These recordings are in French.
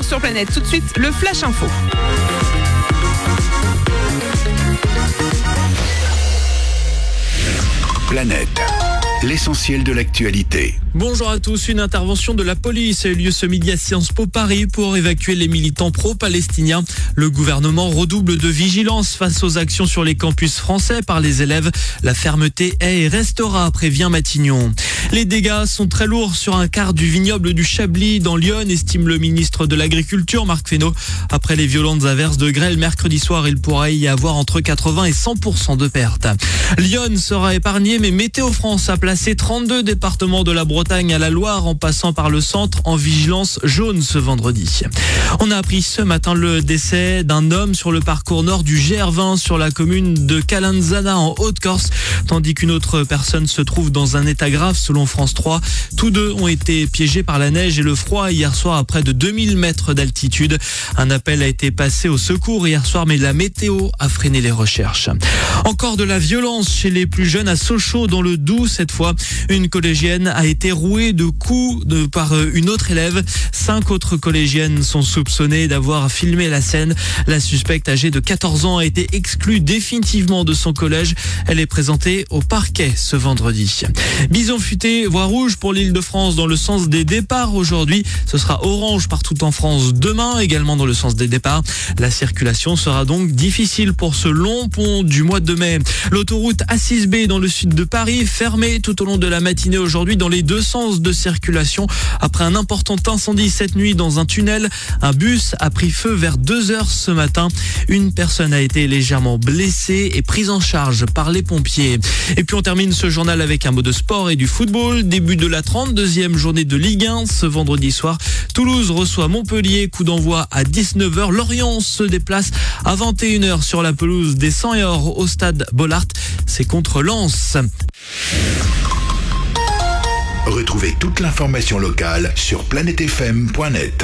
sur Planète. Tout de suite, le Flash Info. Planète, l'essentiel de l'actualité. Bonjour à tous, une intervention de la police a eu lieu ce midi à Sciences Po Paris pour évacuer les militants pro-palestiniens. Le gouvernement redouble de vigilance face aux actions sur les campus français par les élèves. La fermeté est et restera, prévient Matignon. Les dégâts sont très lourds sur un quart du vignoble du Chablis dans l'Yonne, estime le ministre de l'Agriculture, Marc Fesneau. Après les violentes averses de grêle mercredi soir, il pourrait y avoir entre 80 et 100% de pertes. Lyon sera épargné, mais Météo France a placé 32 départements de la Bretagne à la Loire en passant par le centre en vigilance jaune ce vendredi. On a appris ce matin le décès d'un homme sur le parcours nord du GR20 sur la commune de Calanzana en Haute-Corse, tandis qu'une autre personne se trouve dans un état grave selon France 3. Tous deux ont été piégés par la neige et le froid hier soir à près de 2000 mètres d'altitude. Un appel a été passé au secours hier soir, mais la météo a freiné les recherches. Encore de la violence chez les plus jeunes à Sochaux dans le Doubs. Cette fois, une collégienne a été rouée de coups par une autre élève. 5 autres collégiennes sont soupçonnées d'avoir filmé la scène. La suspecte âgée de 14 ans a été exclue définitivement de son collège. Elle est présentée au parquet ce vendredi. Bison futé, voie rouge pour l'Île-de-France dans le sens des départs aujourd'hui. Ce sera orange partout en France demain, également dans le sens des départs. La circulation sera donc difficile pour ce long pont du mois de mai. L'autoroute A6B dans le sud de Paris, fermée tout au long de la matinée aujourd'hui dans les deux sens de circulation. Après un important incendie cette nuit dans un tunnel, un bus a pris feu vers 2h ce matin. Une personne a été légèrement blessée et prise en charge par les pompiers. Et puis on termine ce journal avec un mot de sport et du football. Début de la 32e journée de Ligue 1 ce vendredi soir. Toulouse reçoit Montpellier, coup d'envoi à 19h. Lorient se déplace à 21h sur la pelouse des 100 et or au stade Bollaert. C'est contre Lens. Retrouvez toute l'information locale sur planetefm.net.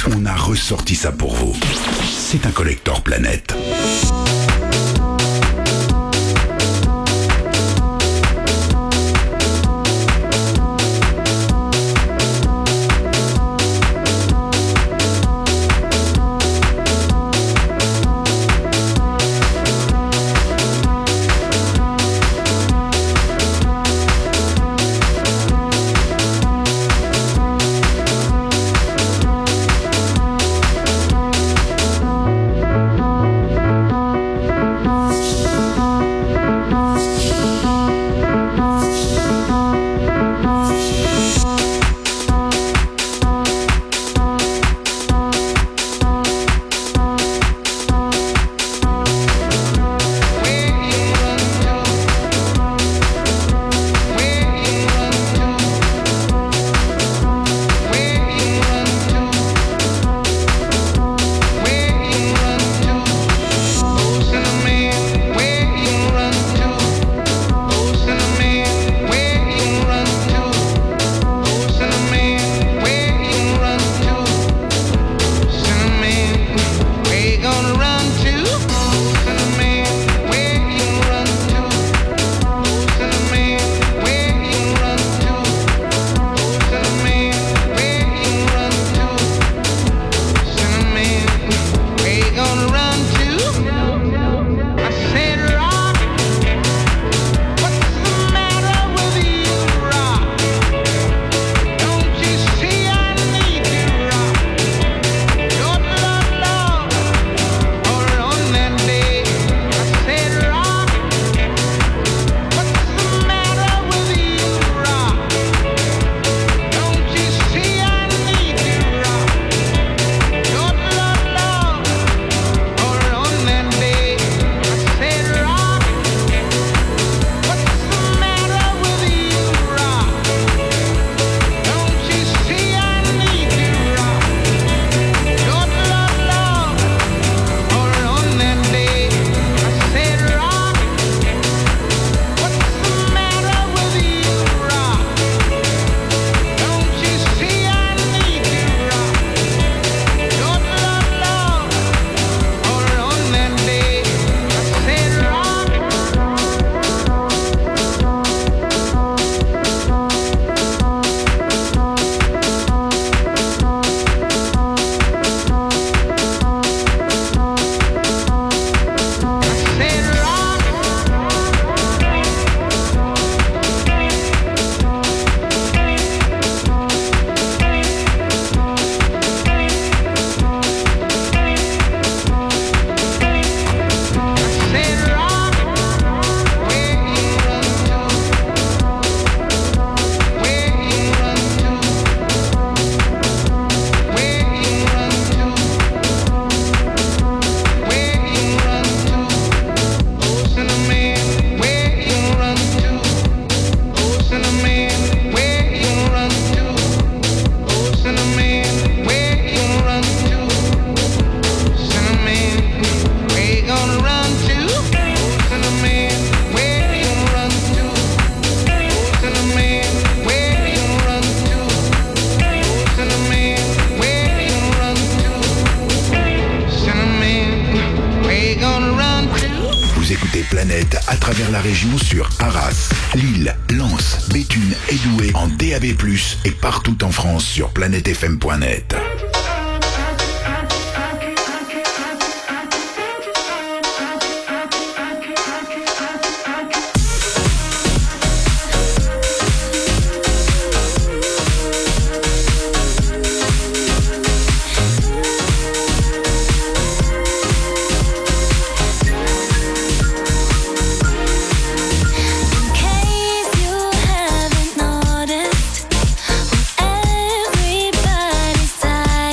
On a ressorti ça pour vous. C'est un collector Planète. Planète à travers la région sur Arras, Lille, Lens, Béthune et Douai en DAB+, et partout en France sur planetefm.net. Everybody's tired.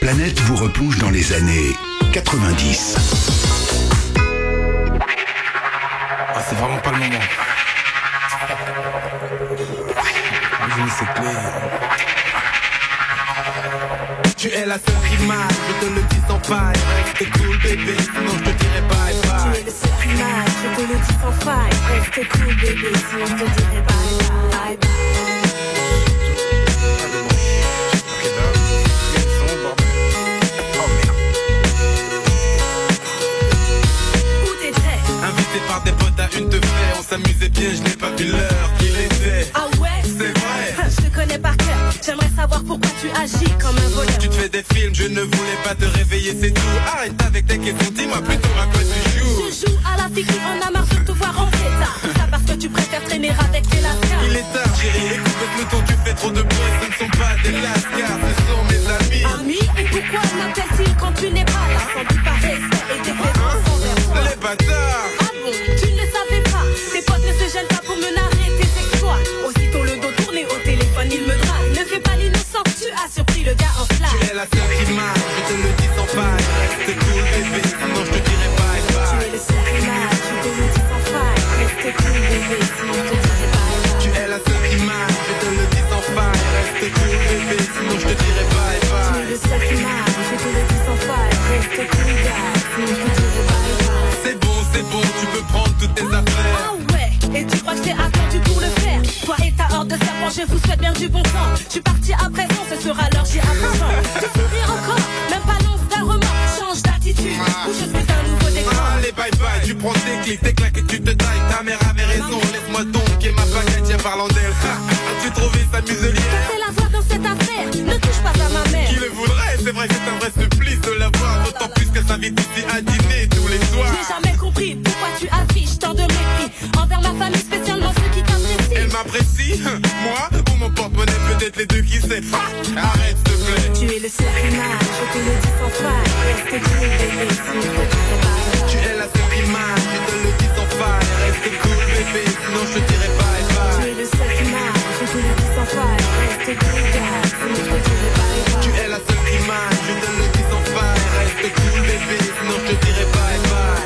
Planète vous replonge dans les années 90. Ah, c'est vraiment pas le moment. C'est clair. Tu es la seule qui m'aille, je te le dis sans faille. Reste cool bébé, sinon je te dirai bye bye. Tu es le seul qui m'aille, je te le dis sans faille. Reste cool bébé, sinon je te dirai bye bye. Par des potes à une de fer, on s'amusait bien, je n'ai pas vu l'heure qu'il était. Ah ouais? C'est vrai. Je te connais par cœur, j'aimerais savoir pourquoi tu agis comme un voleur. Tu te fais des films, je ne voulais pas te réveiller, c'est tout. Arrête avec tes questions, dis-moi plutôt à quoi tu joues. Je joue à la fille qui en a marre de te voir en état. Tout ça parce que tu préfères traîner avec les lascars. Il est tard chérie, écoute le peloton, tu fais trop de bruit. Ce ne sont pas des lascars, ce sont mes amis. Amis, et pourquoi m'appelle-t-il quand tu n'es pas là? Sans doute par respect et des présences envers toi. Les bâtards. Ah bon, tu ne le savais pas. Tes potes ne se gênent pas pour me narrer tes exploits. Aussitôt le dos tourné au téléphone, il me drague. Ne fais pas l'innocent, tu as surpris le gars en flash. Tu es la seule qui m'aille, je te le dis sans faille. Reste cool bébé, sinon je te dirai bye bye. Tu es le seul qui m'aille, je te le dis sans faille. Reste cool bébé, sinon je te dirai bye bye. Tu es la seule qui m'aille, je te le dis sans faille. Reste cool bébé, sinon je te dirai bye bye. Tu es le seul qui m'aille, je te le dis sans faille. Reste cool gars, sinon je te dirai bye bye. C'est bon, tu peux prendre toutes tes affaires. Ah ouais, et tu crois que j'ai attendu pour le faire? Toi et ta horde de serpents, je vous souhaite bien du bon temps. Je suis parti à présent, ce sera l'heure, j'y apprends. Tu souris encore, même pas l'once d'un remords. Change d'attitude, ou je suis un nouveau décor. Allez bye bye, tu prends tes clics, tes claques et tu te tailles. Ta mère avait raison, laisse-moi donc et ma baguette parlant d'elle. As-tu trouvé sa muselière? Fais la voix dans cette affaire, ne touche pas à ma mère. Qui le voudrait? C'est vrai que c'est un vrai supplice de la voir. D'autant plus qu'elle s'invite ici à dîner tous les soirs. J'ai jamais compris pourquoi tu affiches tant de mépris envers ma famille, spécialement ceux qui t'apprécient. Elle m'apprécie, moi ou mon porte-monnaie, peut-être les deux, qui sait. Arrête s'il te plaît. Tu es le seul qui m'aille, je te le dis sans faille. Reste cool bébé, sinon je te dirai bye. Tu es la seule qui m'aille, je te le dis sans faille. Reste cool bébé, sinon je te dirai bye bye. Tu es le seul qui m'aille, je te le dis sans faille. Reste cool gars, sinon je te dirai bye bye. Tu es la seule qui m'aille, je te le dis sans faille. Reste cool bébé, sinon je te dirai bye bye.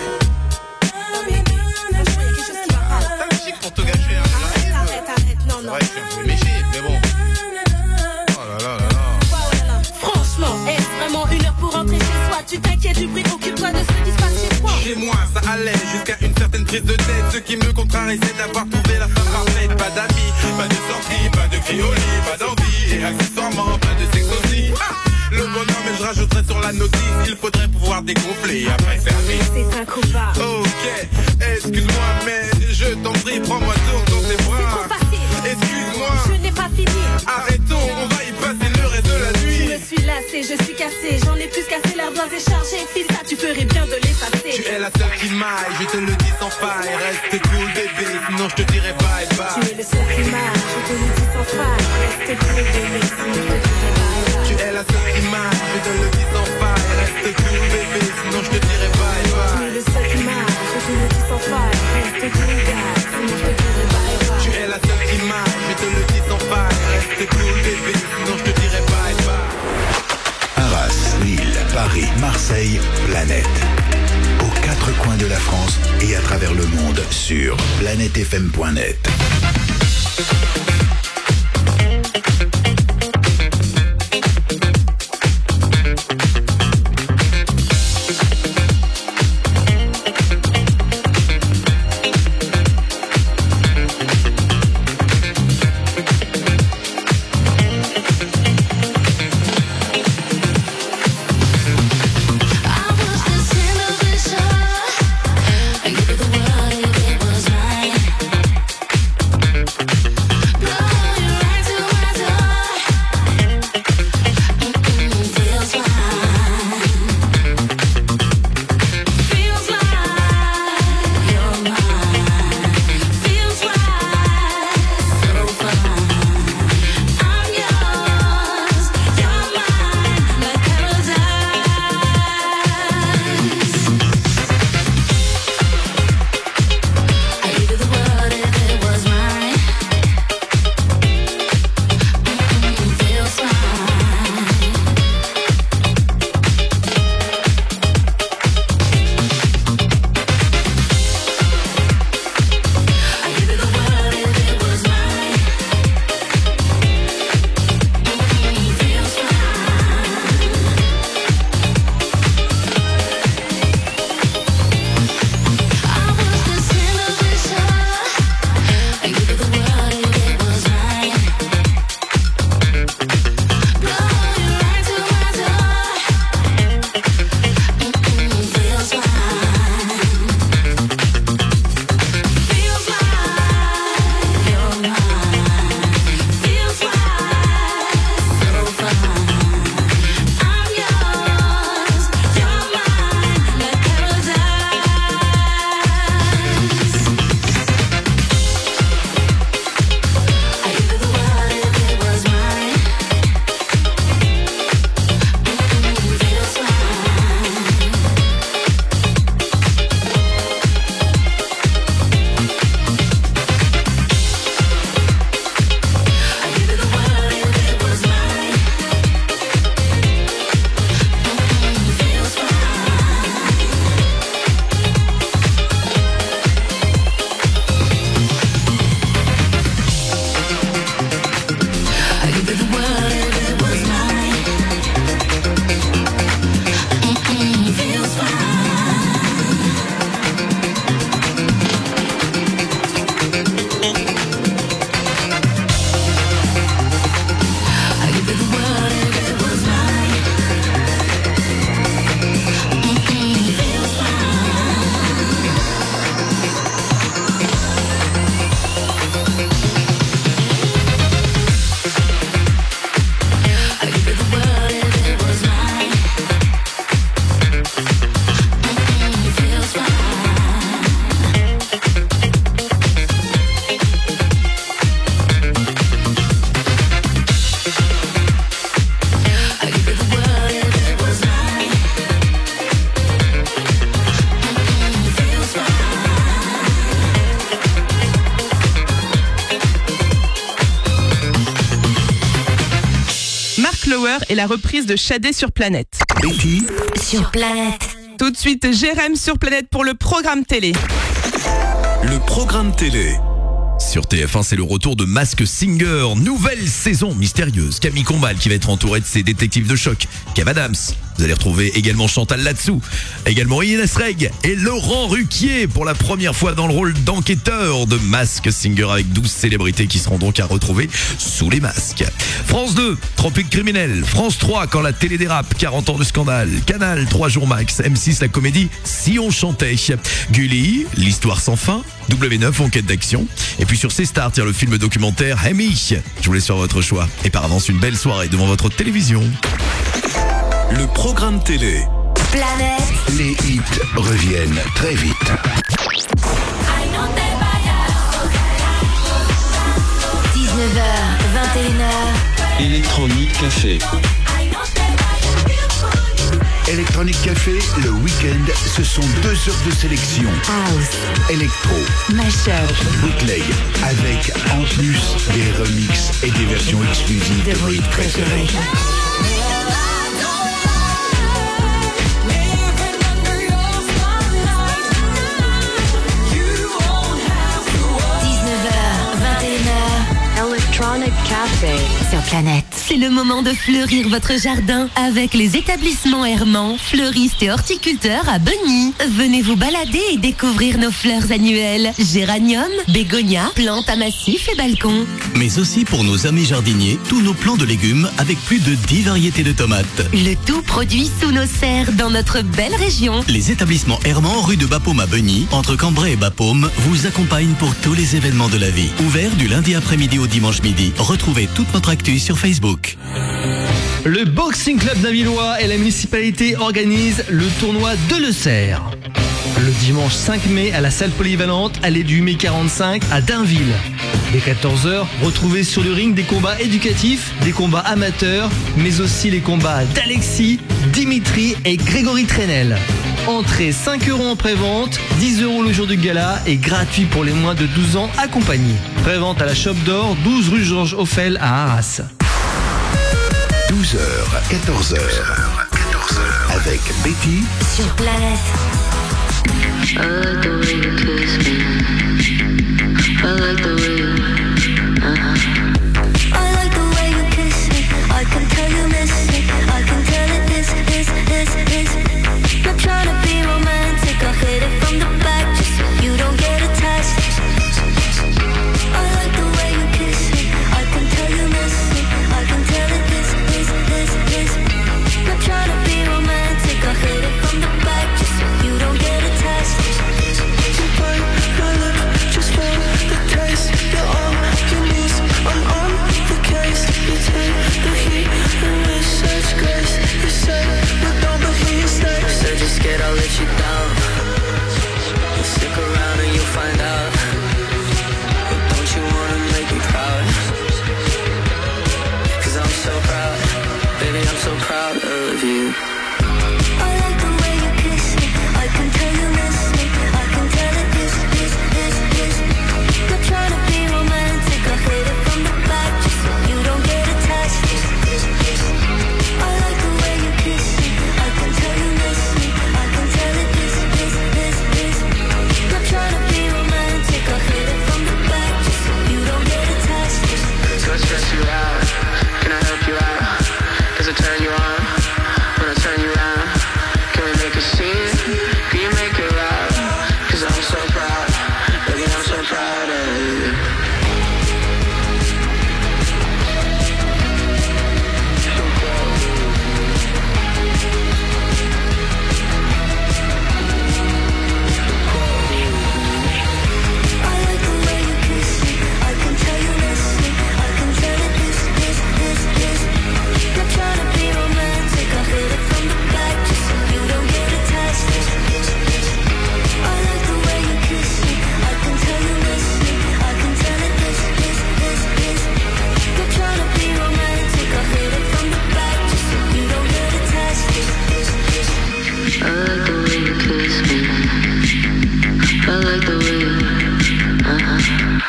T'as le chic pour te gâcher un live. Arrête, non. Ouais, je suis un peu méchant, mais bon. Oh là là là là. Franchement, est-ce vraiment une heure pour rentrer chez soi? Tu t'inquiètes du bruit, occupe-toi de ce qui se passe chez toi. Chez moi, ça allait jusqu'à une certaine prise de tête. Ce qui me contrarie, c'est d'avoir trouvé la femme parfaite. Pas d'amis, pas de sortie, pas de criolis, pas d'envie. Et accessoirement, pas de sexe aussi. Le bonheur, mais je rajouterai sur la notice. Il faudrait pouvoir dégonfler, après servir. C'est un combat. Ok, excuse-moi, mais je t'en prie, prends-moi dans tes C'est bras. trop facile. Excuse-moi, Je n'ai pas fini. arrêtons, on va y passer le reste de la Je nuit. me suis lassée, je suis cassée. J'en ai plus cassé, l'ardoise est chargée. Fils, ça, tu ferais bien de l'effacer. Tu es la seule qui m'aille, je te le dis sans faille. Reste cool bébé, sinon je te dirai bye Tu bye. es le seul qui m'aille, je te le dis sans faille. Reste cool bébé, sinon je te dirai bye bye. Tu es la seule qui m'aille, je te le dis sans faille. Reste cool bébé, sinon je te dirai bye Tu bye. es le seul qui m'aille, je te le dis sans faille. Reste cool gars, sinon je te dirai bye bye. Tu es la seule qui m'aille, je te le dis sans faille. Reste cool bébé, sinon je te dirai bye bye. Arras, Lille, Paris, Marseille, Planète. Aux quatre coins de la France et à travers le monde sur planetefm.net. I give it the world, it was right. Flower et la reprise de Shadé sur Planète. Betty Sur Planète. Tout de suite, Jérém sur Planète pour le programme télé. Le programme télé. Sur TF1, c'est le retour de Masked Singer, nouvelle saison mystérieuse. Camille Combal qui va être entourée de ses détectives de choc. Kev Adams. Vous allez retrouver également Chantal Latsou, également Inès Reg et Laurent Ruquier pour la première fois dans le rôle d'enquêteur de Masked Singer avec 12 célébrités qui seront donc à retrouver sous les masques. France 2, Tropique criminel. France 3, quand la télé dérape, 40 ans de scandale. Canal, 3 jours max. M6, la comédie Si on chantait. Gulli, l'histoire sans fin. W9, enquête d'action. Et puis sur C-Star, le film documentaire Amy. Je vous laisse sur votre choix. Et par avance, une belle soirée devant votre télévision. Le programme télé. Planète. Les hits reviennent très vite. 19h, 21h. Électronique Café. Electronic Café, le week-end, ce sont 2 heures de sélection. House. Électro, Mashup. bootleg, avec en plus des remixes et des versions exclusives de vos hits préférés. 21h. Electronic Café. Sur Planète. C'est le moment de fleurir votre jardin avec les établissements Herman, fleuristes et horticulteurs à Bonny. Venez vous balader et découvrir nos fleurs annuelles. Géranium, bégonia, plantes à massif et balcons. Mais aussi pour nos amis jardiniers, tous nos plants de légumes avec plus de 10 variétés de tomates. Le tout produit sous nos serres dans notre belle région. Les établissements Herman, rue de Bapaume à Bonny, entre Cambrai et Bapaume, vous accompagnent pour tous les événements de la vie. Ouvert du lundi après-midi au dimanche midi. Retrouvez toute notre actu sur Facebook. Le Boxing Club d'Avillois et la municipalité organisent le tournoi de Le Cerf. Le dimanche 5 mai à la salle polyvalente, allée du mai 45 à Dainville. Dès 14h, retrouvez sur le ring des combats éducatifs, des combats amateurs, mais aussi les combats d'Alexis, Dimitri et Grégory Trenel. Entrée 5 € en prévente, 10 € le jour du gala et gratuit pour les moins de 12 ans accompagnés. Prévente à la Shop d'Or, 12 rue Georges Ophel à Arras. 12h, 14h, avec Betty Sur Planète. I like the way you kiss me. I like the way you. I like the way you kiss me. I can tell you miss it. I can tell it is. Not trying to be romantic. I'll hit it from the back just so you don't get attached. I like the way you kiss me. I can tell you miss it. I can tell it is. Not trying to be romantic. I'll hit it from the back just so you don't get attached. You bite my lip just for the taste. You're on your knees, I'm on the case. You take the heat and with such grace. You say you don't, but he stays. So just scared I'll let you down. Stick around and you'll find out. But don't you wanna make me proud? 'Cause I'm so proud. Baby, I'm so proud of you. I like the way you kiss me. I can tell you miss me. I can tell it is. Not trying to be romantic. I'll hit it from the back just so you don't get attached. I like the way you kiss me. I can tell you miss me. I can tell it is. Not trying to be romantic. I'll hit it from the back just so you don't get attached. So I stress you out. Can I help you out? Does it turn you on when I turn you around? Can we make a scene? Can you make it loud? 'Cause I'm so proud, baby, I'm so proud of you. I like the way you kiss me. I can tell you miss me. I can tell it is. Not trying to be romantic. I'll hit it from the back just so you don't get attached. I like the way you kiss me. I can tell you miss me. I can tell it is. Not trying to be romantic. I'll hit it from the back just so you don't get attached. I like the way you kiss me. I like the way you.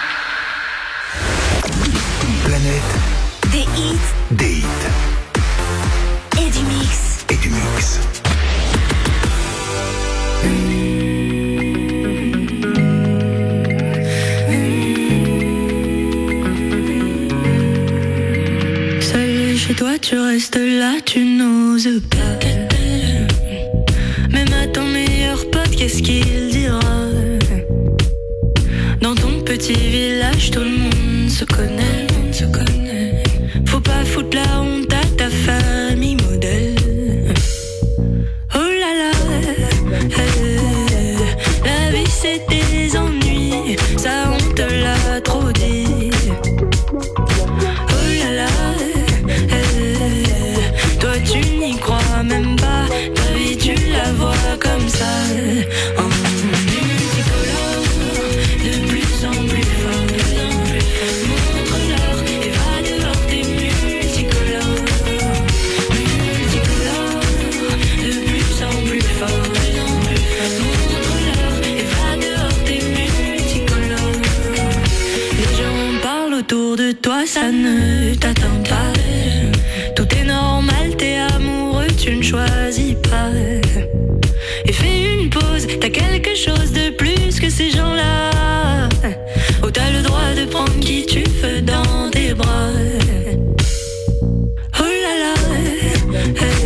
Planète Des hits. des hits. chez toi, tu restes là, tu n'oses pas. Même à ton meilleur pote, qu'est-ce qu'il dira? Dans ton petit village, tout le monde se connaît. Faut pas foutre la honte à ta famille modèle. Oh là là, la vie c'est des ennuis, ça on te l'a trop dit. Oh là là, toi tu n'y crois même pas, ta vie tu la vois comme ça. En multicolore, de plus en plus fort. Montre-leur et va dehors, t'es multicolore. Multicolore, de plus en plus fort. Montre-leur et va dehors, t'es multicolore. Les gens parlent autour de toi, ça ne t'atteint pas. Tout est normal, t'es amoureux, tu ne choisis pas. Et fais une pause, t'as quelque chose de plus que ces gens-là. Oh, t'as le droit de prendre qui tu veux dans tes bras. Oh là là,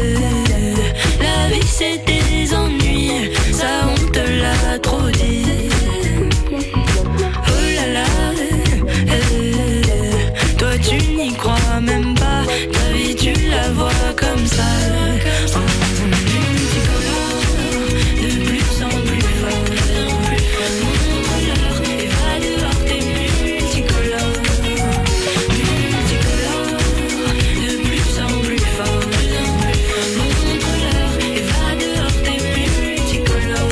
la vie c'est des ennuis, ça on te l'a trop dit. Oh là là, toi tu n'y crois même pas, ta vie tu la vois comme ça. De plus en plus fort. Montre-leur et va dehors, t'es multicolore. Multicolore, de plus en plus fort. Montre-leur et va dehors, t'es multicolore.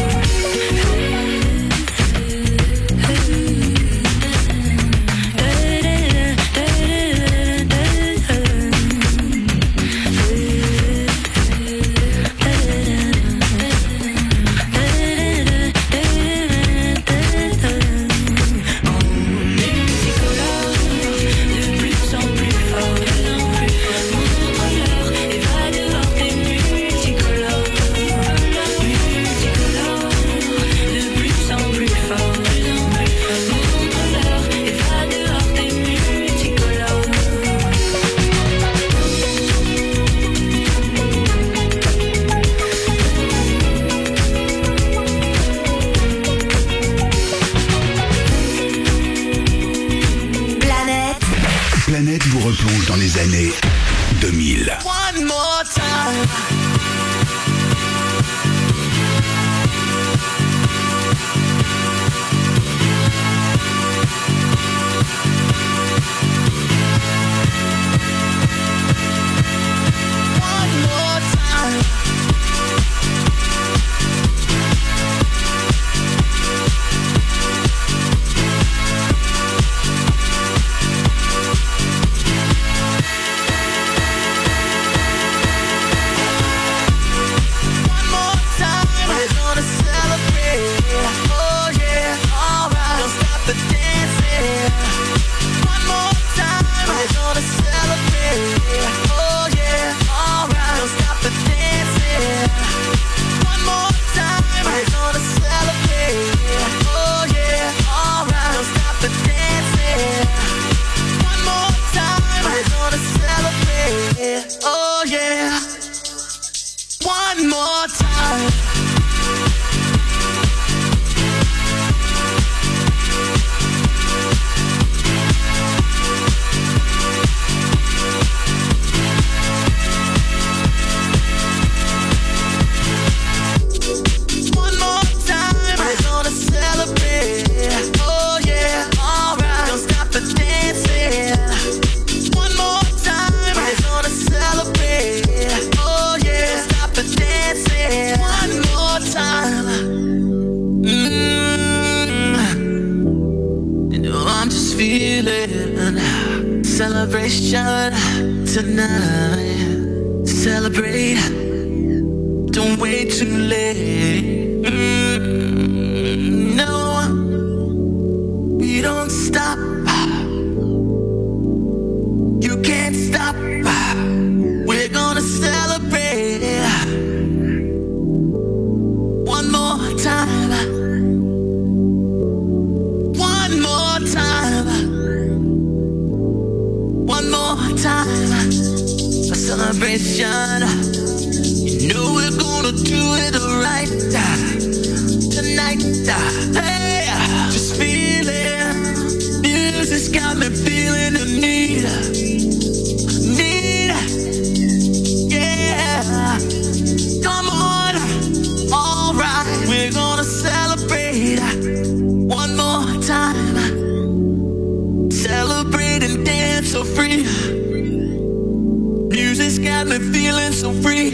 Planète vous replonge dans les années 2000. One more time. Oh yeah, one more time. One more time, we're gonna celebrate. Oh yeah, alright, don't stop the dancing. One more time, we're gonna celebrate. Oh yeah, stop the dancing. One more time. You know I'm just feeling celebration tonight. Celebrate, don't wait too late. No, we don't stop. You can't stop. We're gonna celebrate one more time. One more time. One more time. celebration. You know we're gonna do it right tonight. Hey, just feel it. Music's got me feeling the need. Yeah. Come on, alright. We're gonna celebrate one more time. Celebrate and dance so free. Music's got me feeling so free.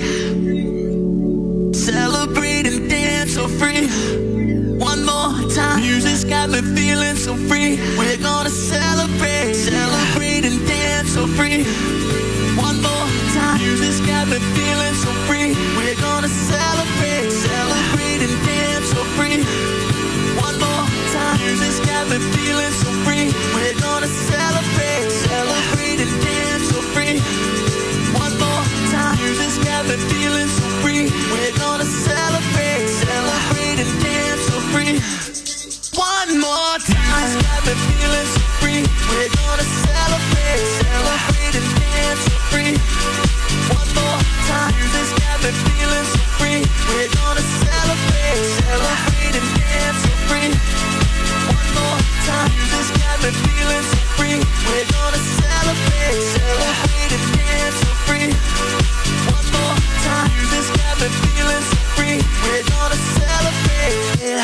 Celebrate and dance so free. One more time. Music's got me feeling so free. We're gonna celebrate, celebrate and dance so free. One more time. Music's got me feeling so free. We're gonna celebrate, celebrate and dance so free. One more time. Music's got me feeling so free. We're gonna celebrate, celebrate and dance so free. One more time. Music's got me feeling so free. We're gonna celebrate, celebrate and dance so free. One more time. Music's got me feeling so free. We're gonna celebrate, celebrate and dance so free. One more time. Music's got me feeling so free. We're gonna celebrate, celebrate and dance so free. One more time. Music's got me feeling so free. We're gonna celebrate, celebrate and dance so free. One more time. Music's got me feeling so free. We're gonna celebrate.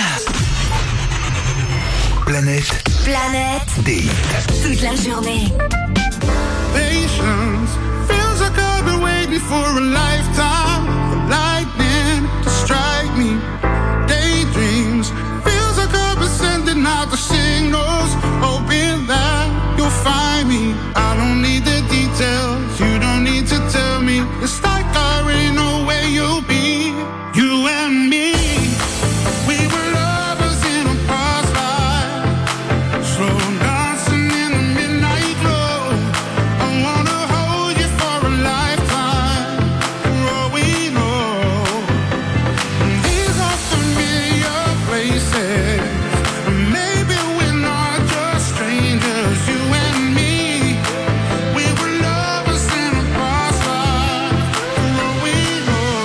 Planète des Toute la journée. Patience feels like I've been waiting for a lifetime. For lightning to strike me. Daydreams feels like I've been sending out the signals, hoping that you'll find me. I don't need the details, you don't need to tell me. It's like I already know where you'll be. You and me, we were lovers in a past life, slow dancing in the midnight glow. I wanna hold you for a lifetime, for all we know. These are familiar places, maybe we're not just strangers. You and me, we were lovers in a past life, for all we know.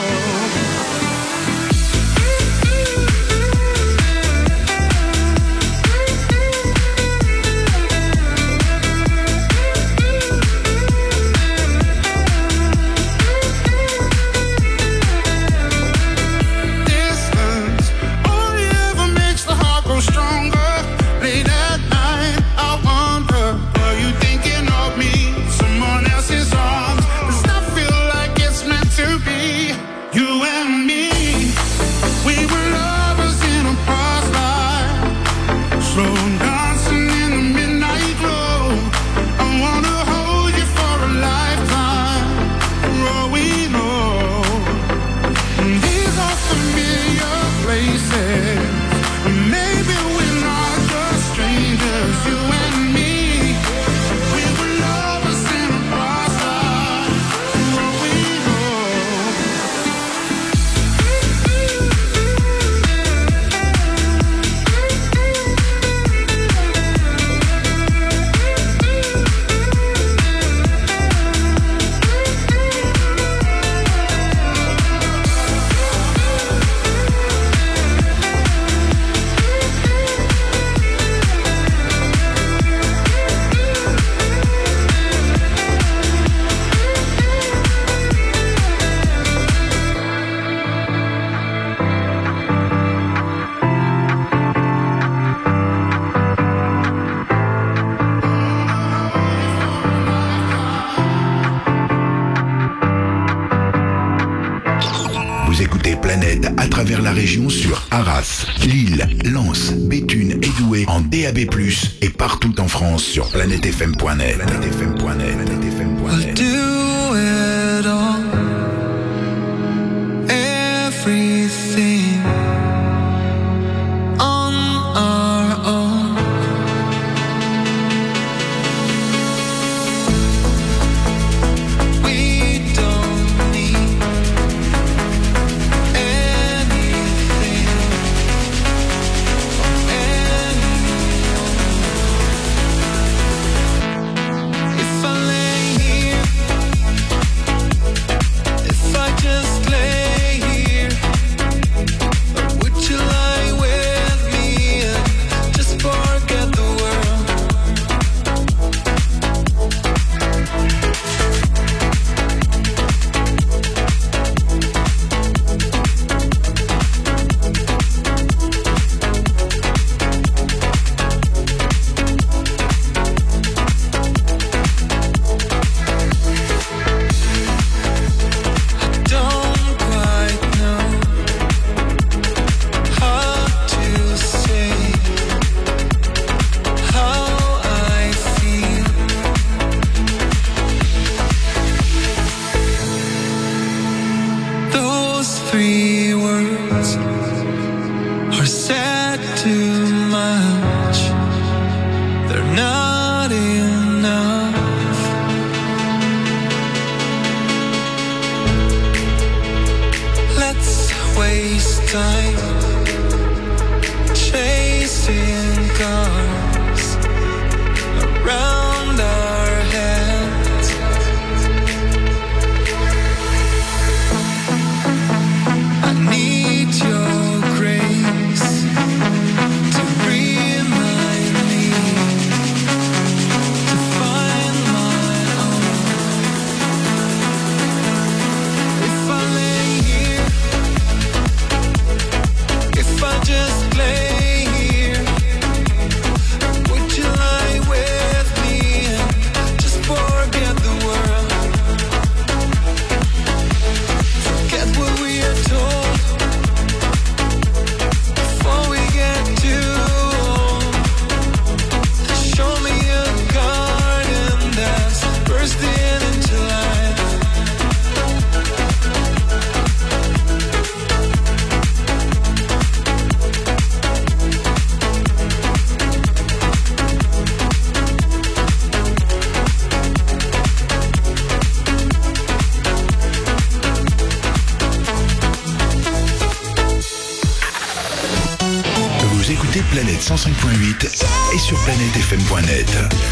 Distance only ever makes the heart grow stronger. Late at night, I wonder, are you thinking of me? Someone else's arms. Does that feel like it's meant to be? You and me, we were lovers in a past life, slow dancing in the midnight glow. I wanna hold you for a lifetime, for all we know. These are familiar places, maybe we're not just strangers. You and me, we were lovers in a past life, for all we know. Vous écoutez Planète à travers la région sur Arras, Lille, Lens, Béthune et Douai en DAB+, et partout en France sur planètefm.net. We'll do it all, everything on our own. We don't need anything from anyone. If I lay here time, chasing cars around our heads. I need your grace to remind me to find my own. If I lay here, if I just lay here, would you lie with me and just forget the world? Forget what we are told before we get too old. Show me a garden that's bursting into life. Vous écoutez Planète 105.8 et sur planètefm.net.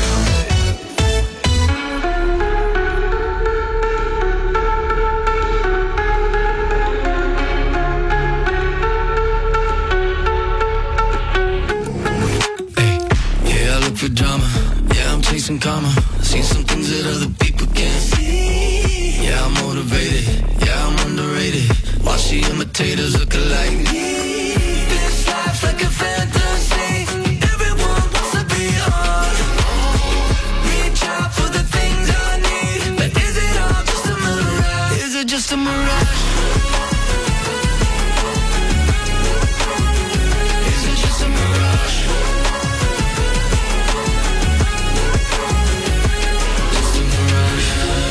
Yeah, I look for drama. Yeah, I'm chasing karma. See some things that other people can't see. Yeah, I'm motivated. Yeah, I'm underrated. Watch the imitators look alike. This life's like a fantasy. Everyone wants to be on. Reach out for the things I need. But is it all just a mirage? Is it just a mirage? Is it just a mirage? Just a mirage.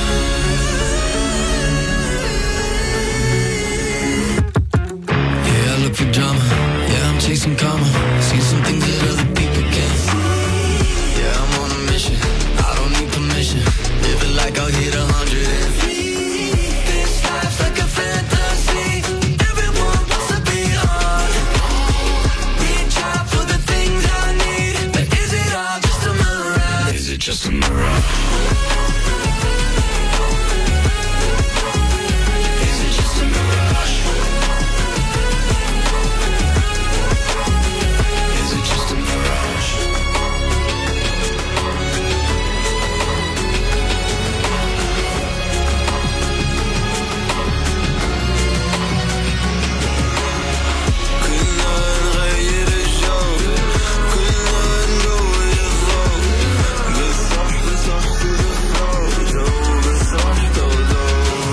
Yeah, I look for drama. Yeah, I'm chasing karma. See some things that other people can't see. Yeah, I'm on a mission. I don't need permission. Living like I'll hit 103. This life's like a fantasy. Everyone wants to be on. Reach out for the things I need. But is it all just a mirage? Is it just a mirage? Is it just a mirage? Is it just a mirage? كنا نغير الجو كنا نقول الضوء بالصح بالصح تدفع جو بالصح تودو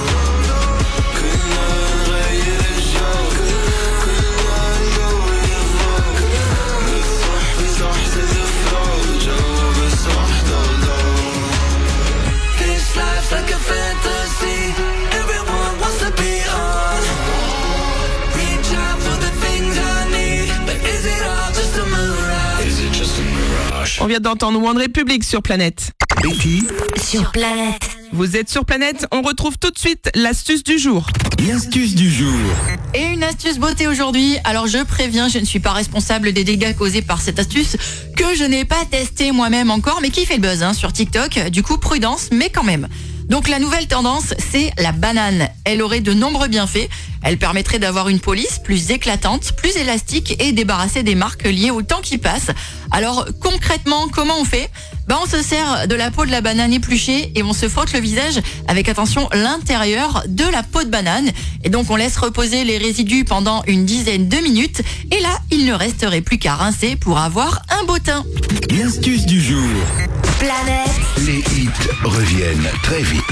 كنا نغير الجو كنا نقول الضوء بالصح بالصح تدفع جو بالصح تودو. This life's like a fantasy. Everyone wants to be on. Reach out for the things I need. But is it all just a mirage? Is it just a mirage? On vient d'entendre One Republic sur Planète. Betty, Sur Planète. Vous êtes sur Planète, on retrouve tout de suite l'astuce du jour. L'astuce du jour. Et une astuce beauté aujourd'hui. Alors je préviens, je ne suis pas responsable des dégâts causés par cette astuce que je n'ai pas testée moi-même encore, mais qui fait le buzz sur TikTok. Du coup, prudence, mais quand même. Donc la nouvelle tendance, c'est la banane. Elle aurait de nombreux bienfaits. Elle permettrait d'avoir une police plus éclatante, plus élastique et débarrasser des marques liées au temps qui passe. Alors concrètement, comment on fait ? On se sert de la peau de la banane épluchée et on se frotte le visage avec, attention, l'intérieur de la peau de banane. Et donc on laisse reposer les résidus pendant une dizaine de minutes. Et là, il ne resterait plus qu'à rincer pour avoir un beau teint. L'astuce du jour. Planète. les hits reviennent très vite.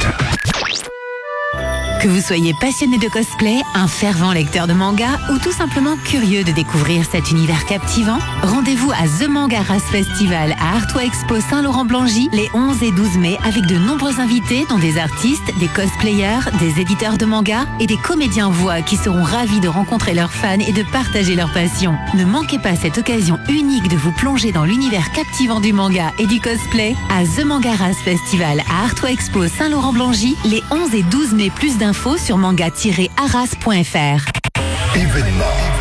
Que vous soyez passionné de cosplay, un fervent lecteur de manga ou tout simplement curieux de découvrir cet univers captivant, rendez-vous à The Mangaras Festival à Artois Expo Saint-Laurent-Blangy les 11 et 12 mai avec de nombreux invités dont des artistes, des cosplayers, des éditeurs de manga et des comédiens voix qui seront ravis de rencontrer leurs fans et de partager leur passion. Ne manquez pas cette occasion unique de vous plonger dans l'univers captivant du manga et du cosplay à The Mangaras Festival à Artois Expo Saint-Laurent-Blangy les 11 et 12 mai. Plus d'infos sur manga-arras.fr. Événement.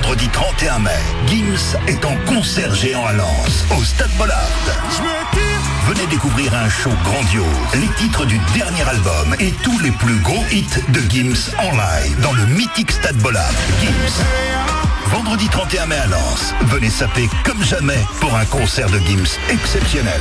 vendredi 31 mai, Gims est en concert géant à Lens, au Stade Bollard. Venez découvrir un show grandiose, les titres du dernier album et tous les plus gros hits de Gims en live dans le mythique Stade Bollard. Gims. Vendredi 31 mai à Lens, venez saper comme jamais pour un concert de Gims exceptionnel.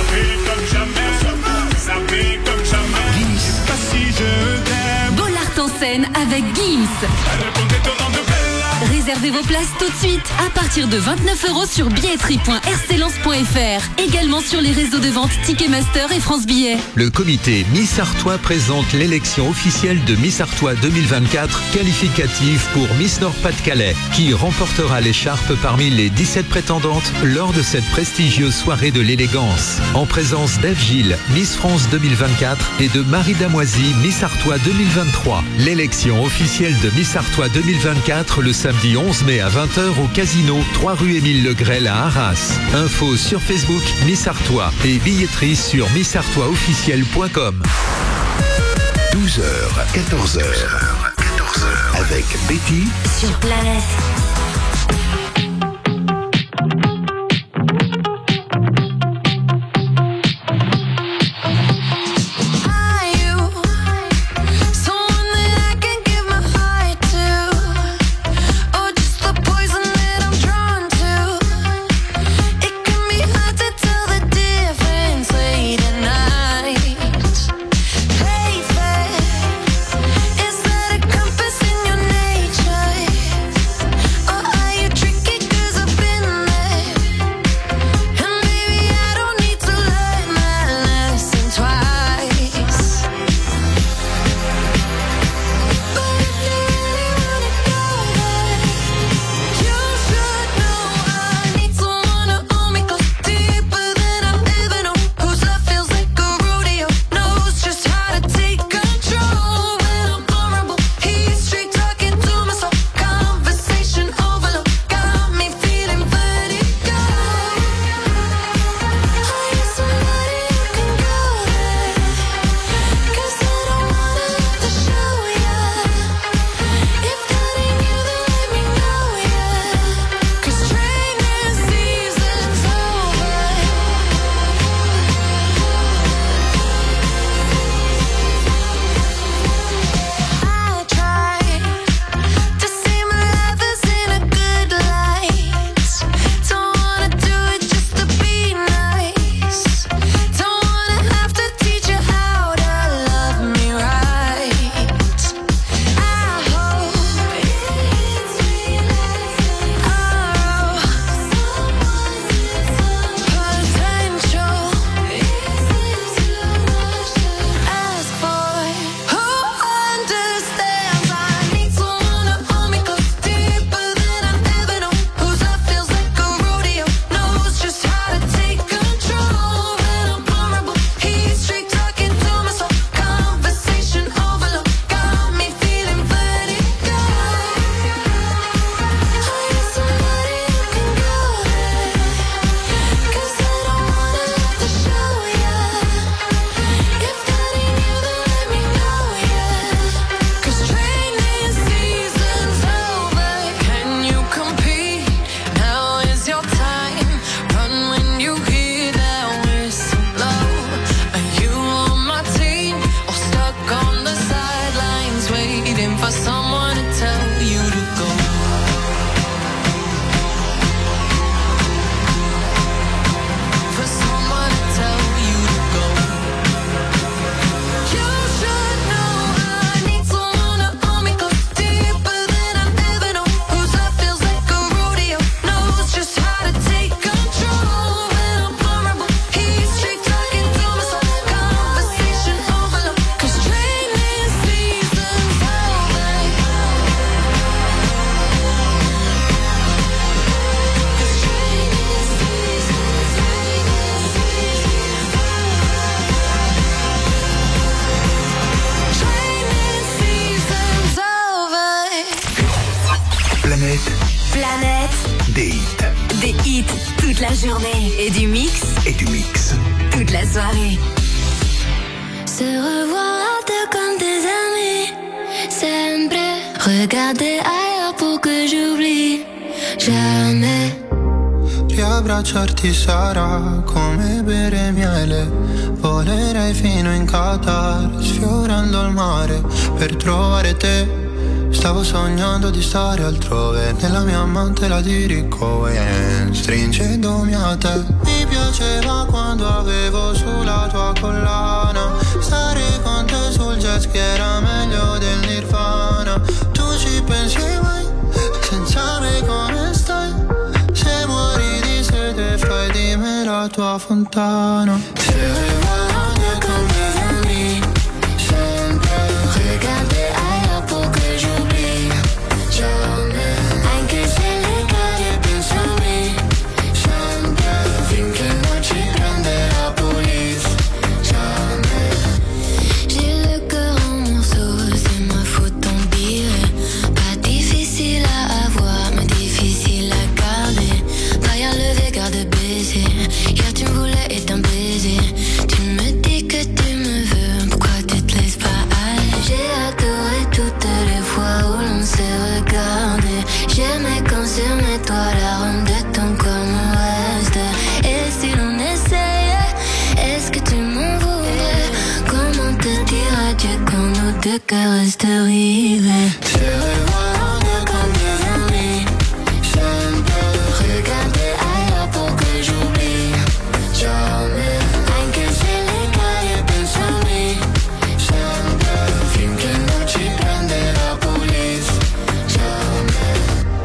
Bollard en scène avec Gims. Réservez vos places tout de suite à partir de 29 € sur billetterie.rclence.fr. Également sur les réseaux de vente Ticketmaster et France Billets. Le comité Miss Artois présente l'élection officielle de Miss Artois 2024, qualificative pour Miss Nord-Pas-de-Calais, qui remportera l'écharpe parmi les 17 prétendantes lors de cette prestigieuse soirée de l'élégance. En présence d'Ève Gilles, Miss France 2024 et de Marie Damoisy, Miss Artois 2023. L'élection officielle de Miss Artois 2024 le samedi 11 mai à 20h au Casino, 3 rue Émile Legrel à Arras. Info sur Facebook Miss Artois et billetterie sur missartoisofficiel.com. 12h, 14h, avec Betty sur Planète. toute la journée. Et du mix. Et du mix. Toute la soirée. Se revoir comme des amis. Sempre. Regarder ailleurs pour que j'oublie. abbracciarti sarà come bere miele. Volerei fino in Qatar, sfiorando il mare per trovare te. Stavo sognando di stare altrove, nella mia amante la dirigo e stringendomi a te. Mi piaceva quando avevo sulla tua collana, stare con te sul jet ski era meglio del Nirvana. Tu ci pensi mai, senza me come stai? Se muori di sete fai di me la tua fontana. Se vuoi con mes amis, sempre regarder ailleurs pour que j'oublie. Jamais, anche se le cade penso a me, sempre finché non ci prende la police. Jamais. J'ai le cœur en morceaux, c'est ma faute tant pis. Pas difficile à avoir, mais difficile à garder. Derrière le regard de baiser, hier tu me voulais et t'en baiser. Tu me dis que tu me veux, pourquoi tu te laisses pas aller? J'ai adoré toutes les fois où l'on s'est regardé. J'aimais quand sur mes toits l'arôme de ton corps me reste. Et si l'on essayait, est-ce que tu m'en voudrais? Comment te dire adieu quand nos deux cœurs restent rivés? Se revoir comme des amis, sempre regarder ailleurs pour que j'oublie. Jamais, anche se le cade penso a me, sempre finché non ci prende la police. Jamais,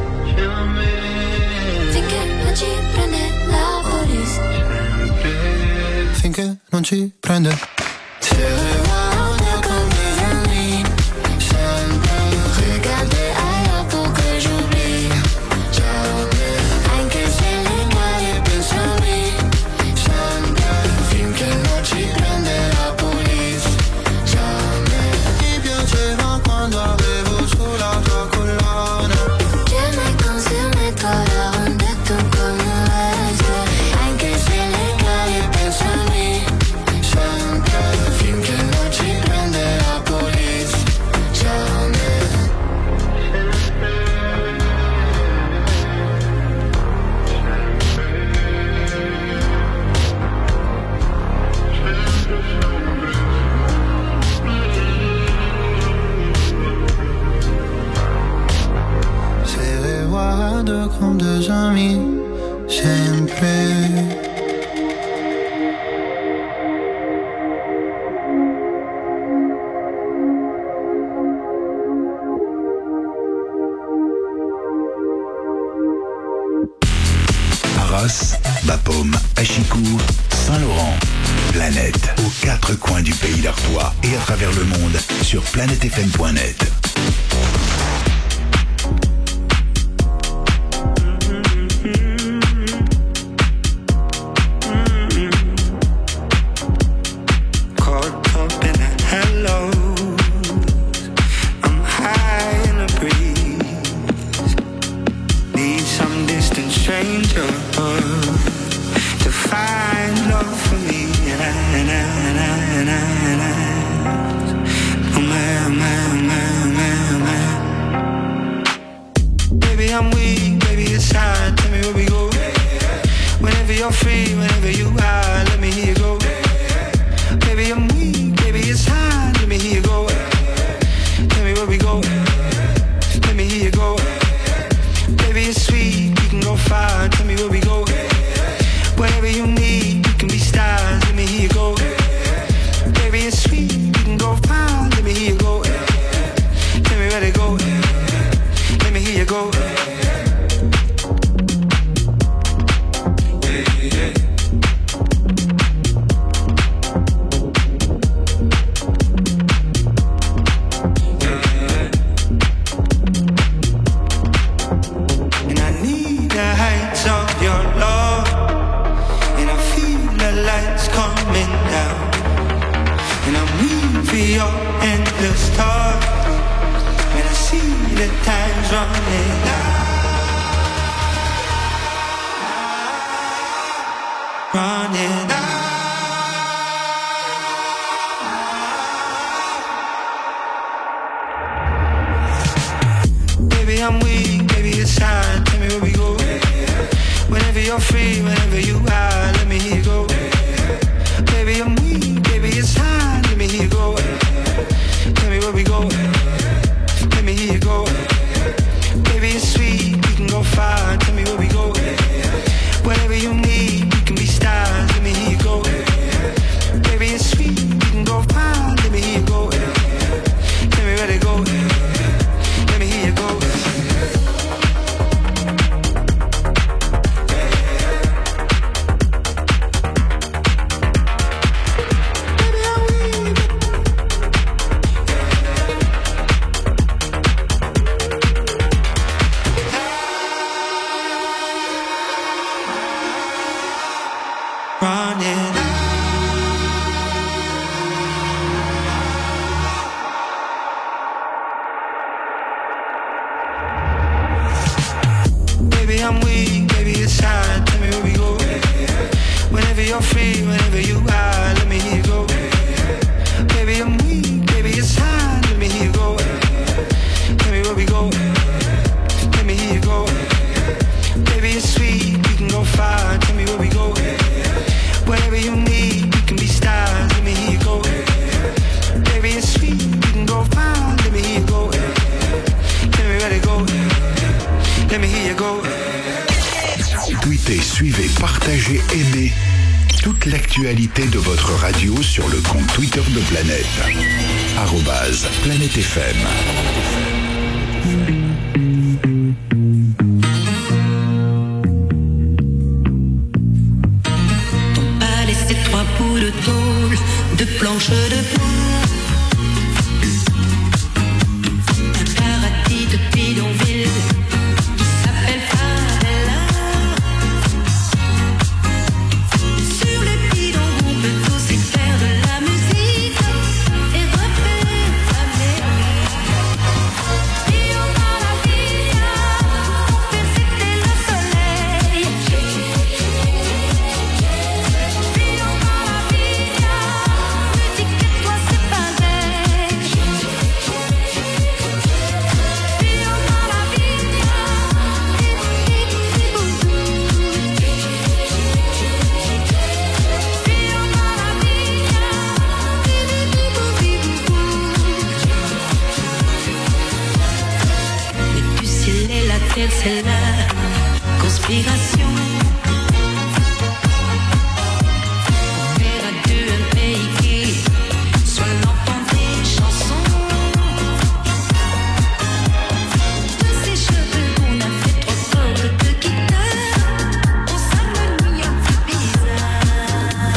finché non ci prende la police. Finché non ci prende. Se revoir comme des amis, sempre regarder ailleurs pour que j'oublie. Jamais, anche se le cade penso a me, sempre finché non ci prende la police. Jamais. Mi piaceva quando avevo sulla tua collana. J'aimais quand sur mes toits l'arôme de ton corps me reste. Anche se le cade penso a me, sempre finché non ci prende la police. Jamais. Se regarde comme des amis, sempre. Arras, Bapaume, Achicourt, Saint-Laurent. Planète, aux quatre coins du pays d'Artois et à travers le monde sur planetefm.net. Caught up in a hello, I'm high in the breeze. Need some distant stranger to find love for me. And oh man. Baby, I'm weak, baby, it's hard. Tell me where we go. Whenever you're free, whenever you are, let me hear you go. Baby, I'm weak, baby, it's hard. Let me hear you go. Tell me where we go. Let me hear you go. Baby, it's sweet, we can go far. Tell me where we go. Whatever you need, you can be stars. Let me hear you go. Baby, it's sweet, we can go far. Let me hear you go. Tell me where to go. Let me hear you go. And I need the heights of your love, and I feel the lights coming down, and I'm weak for your endless talk, and I see the time's running out. Running out. Baby, I'm weak, baby, it's hard. Tell me where we go. Whenever you're free, partagez, aimez toute l'actualité de votre radio sur le compte Twitter de Planète. @Planète FM. Ton palais, c'est 3 bouts de tôle, de planches de bois. Un paradis de bidonville qui s'appelle Favela. Sur le bidon, on peut aussi faire de la musique et refaire la mélodie. Io maravilla, per c'était le soleil. Io maravilla, me dis que toi c'est pareil. Io maravilla, mais du ciel et la terre, c'est la conspiration. Faire à deux un pays qui soit l'entend des chansons. De ses cheveux, on a fait 3 cordes de guitare. On s'harmonie un peu bizarre.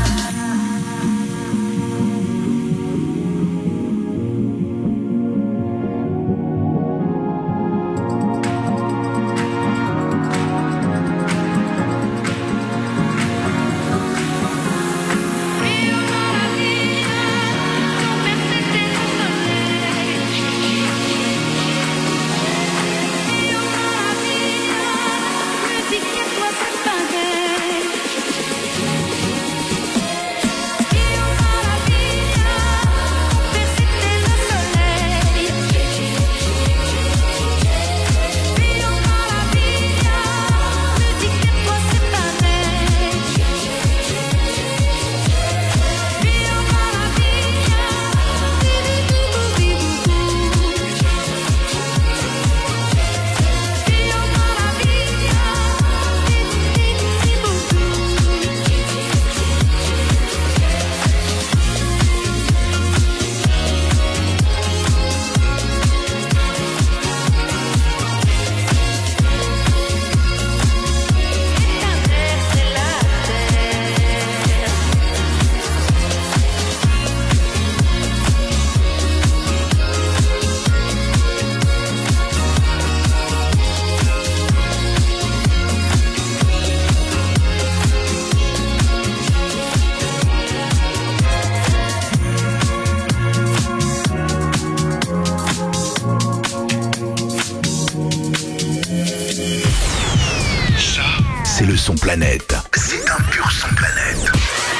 C'est le son Planète. C'est un pur son Planète.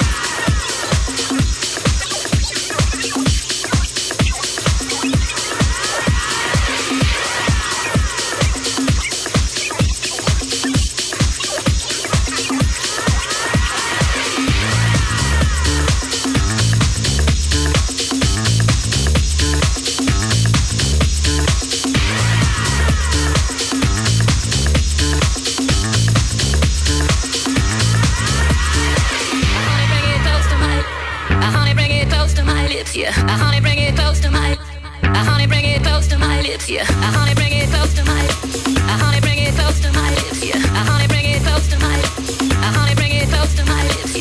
Yeah, honey, bring it close to my. Honey, bring it close to my lips. Yeah, honey, bring it close to my. Honey, bring it close to my lips. Yeah, honey, bring it close to my. Honey, bring it close to my lips.